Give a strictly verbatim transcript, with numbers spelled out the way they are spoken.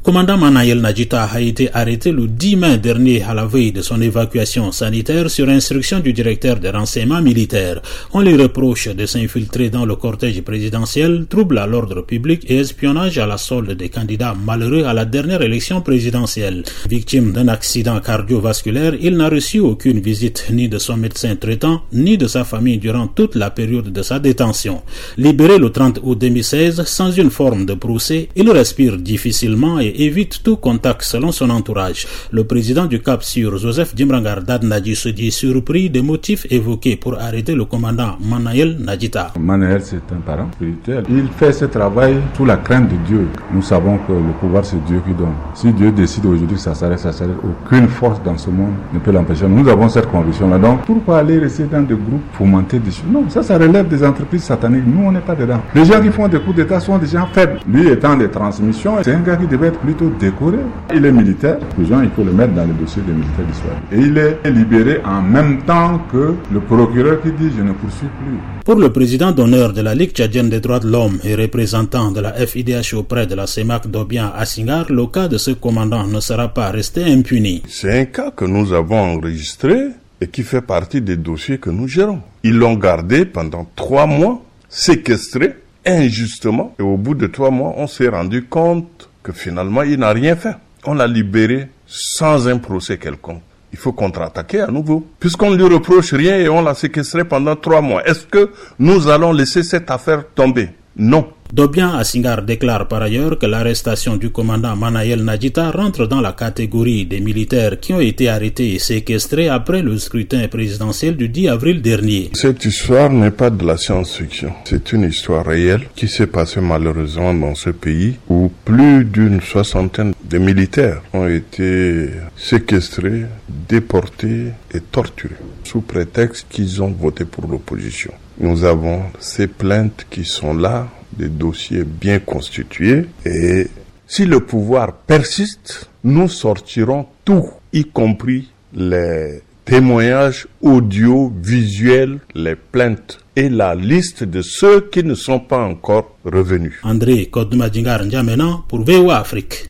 Commandant Manayel Nadjita a été arrêté le dix mai dernier à la veille de son évacuation sanitaire sur instruction du directeur des renseignements militaires. On lui reproche de s'infiltrer dans le cortège présidentiel, trouble à l'ordre public et espionnage à la solde des candidats malheureux à la dernière élection présidentielle. Victime d'un accident cardiovasculaire, il n'a reçu aucune visite ni de son médecin traitant, ni de sa famille durant toute la période de sa détention. Libéré le trente août deux mille seize, sans une forme de procès, il respire difficilement et évite tout contact selon son entourage. Le président du Cap Sur, Joseph Djimrangar Dadnadji, se dit surpris des motifs évoqués pour arrêter le commandant Manayel Nadjita. Manayel, c'est un parent spirituel. Il fait ce travail sous la crainte de Dieu. Nous savons que le pouvoir, c'est Dieu qui donne. Si Dieu décide aujourd'hui que ça s'arrête, ça s'arrête. Aucune force dans ce monde ne peut l'empêcher. Nous avons cette conviction-là. Donc, pourquoi aller rester dans des groupes fomenter des choses? Non, ça, ça relève des entreprises sataniques. Nous, on n'est pas dedans. Les gens qui font des coups d'État sont des gens faibles. Lui étant des transmissions, c'est un gars qui devait être plutôt décoré. Il est militaire. Les gens, il faut le mettre dans le dossier des militaires d'Israël. Et il est libéré en même temps que le procureur qui dit « je ne poursuis plus ». Pour le président d'honneur de la Ligue tchadienne des droits de l'homme et représentant de la F I D H auprès de la CEMAC Dobian Assingar, le cas de ce commandant ne sera pas resté impuni. C'est un cas que nous avons enregistré et qui fait partie des dossiers que nous gérons. Ils l'ont gardé pendant trois mois, séquestré injustement, et au bout de trois mois, on s'est rendu compte que finalement, il n'a rien fait. On l'a libéré sans un procès quelconque. Il faut contre-attaquer à nouveau. Puisqu'on ne lui reproche rien et on l'a séquestré pendant trois mois, est-ce que nous allons laisser cette affaire tomber? Non. Dobian Assingar déclare par ailleurs que l'arrestation du commandant Manayel Nadjita rentre dans la catégorie des militaires qui ont été arrêtés et séquestrés après le scrutin présidentiel du dix avril dernier. Cette histoire n'est pas de la science-fiction. C'est une histoire réelle qui s'est passée malheureusement dans ce pays où plus d'une soixantaine de militaires ont été séquestrés, déportés et torturés sous prétexte qu'ils ont voté pour l'opposition. Nous avons ces plaintes qui sont là, des dossiers bien constitués, et si le pouvoir persiste, nous sortirons tout, y compris les témoignages audio, visuels, les plaintes et la liste de ceux qui ne sont pas encore revenus. André Kodoumadjingar N'Djamena pour V O A Afrique.